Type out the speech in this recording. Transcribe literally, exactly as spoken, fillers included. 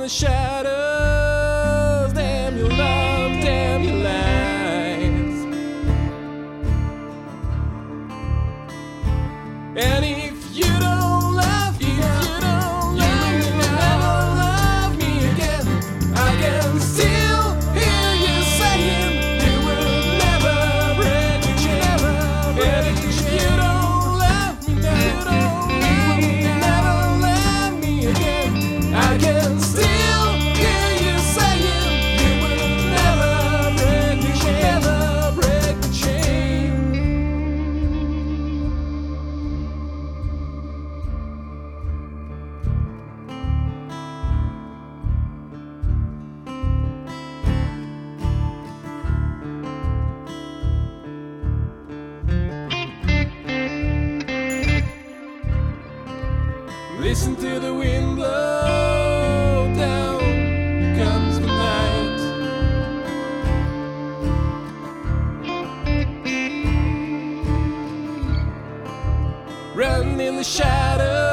the shadows. Damn your love, damn your lies. And if you don't love, if you don't love, you will never love me again. I can still hear you saying you will never break the chain. And if you don't love me now, you will never love me again. I can still hear you saying you will never break the chain, never break the chain. Listen to the wind blow, down comes the night. Run in the shadows.